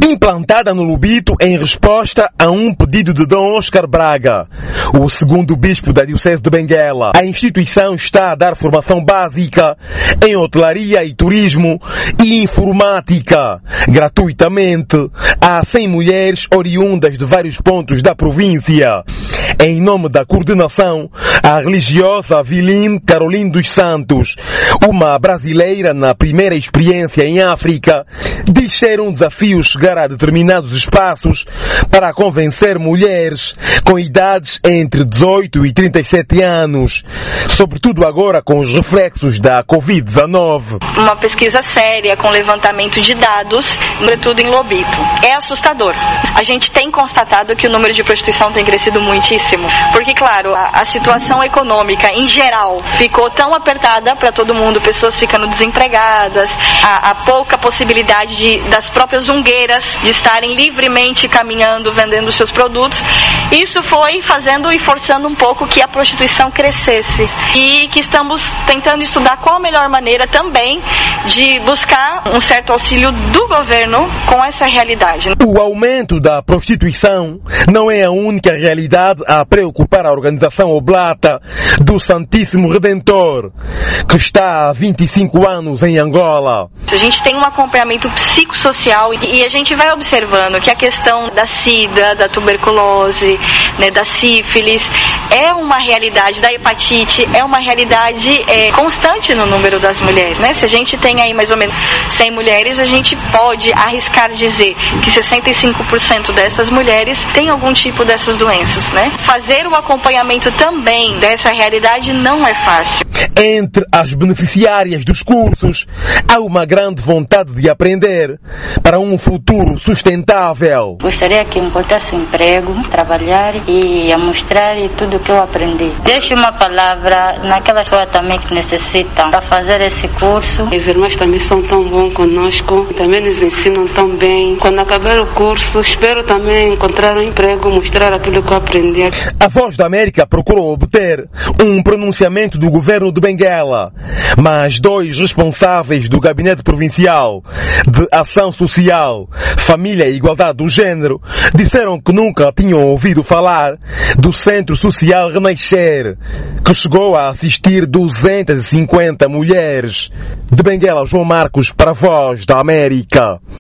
implantada no Lobito em resposta a um pedido de Dom Oscar Braga, o segundo bispo da Diocese de Benguela. A instituição está a dar formação básica em hotelaria e turismo e informática, gratuitamente, a 100 mulheres oriundas de vários pontos da província. Em nome da coordenação, a religiosa Viline Caroline dos Santos, uma brasileira na primeira experiência em África, diz ser um desafio chegar a determinados espaços para convencer mulheres com idades entre 18 e 37 anos, sobretudo agora com os reflexos da Covid-19. Uma pesquisa séria com levantamento de dados, sobretudo em Lobito. É assustador. A gente tem constatado que o número de prostituição tem crescido muitíssimo, porque, claro, a situação econômica em geral ficou tão apertada para todo mundo, pessoas ficando desempregadas, a pouca possibilidade das próprias ungueiras de estarem livremente caminhando, vendendo seus produtos. Isso foi fazendo e forçando um pouco que a prostituição crescesse, e que estamos tentando estudar qual a melhor maneira também de buscar um certo auxílio do governo com essa realidade. O aumento da prostituição não é a única realidade a preocupar a organização Oblata do Santíssimo Redentor, que está há 25 anos em Angola. A gente tem um acompanhamento psicossocial e a gente vai observando que a questão da sida, da tuberculose, da sífilis, é uma realidade, da hepatite, é uma realidade constante no número das mulheres. Se a gente tem aí mais ou menos 100 mulheres, a gente pode arriscar dizer que 65% dessas mulheres têm algum tipo dessas doenças. Fazer o acompanhamento também dessa realidade não é fácil. Entre as beneficiárias dos cursos, há uma grande vontade de aprender para um futuro sustentável. Gostaria que encontrasse um emprego, trabalhar e a mostrar tudo o que eu aprendi. Deixe uma palavra naquelas pessoas também que necessitam para fazer esse curso. As irmãs também são tão bons conosco, também nos ensinam tão bem. Quando acabar o curso, espero também encontrar um emprego, mostrar aquilo que eu aprendi. A Voz da América procurou obter um pronunciamento do governo de Benguela, mas dois responsáveis do Gabinete Provincial de Ação Social, Família e Igualdade do Gênero disseram que nunca tinham ouvido falar do Centro Social Renascer, que chegou a assistir 250 mulheres. De Benguela, João Marcos para a Voz da América.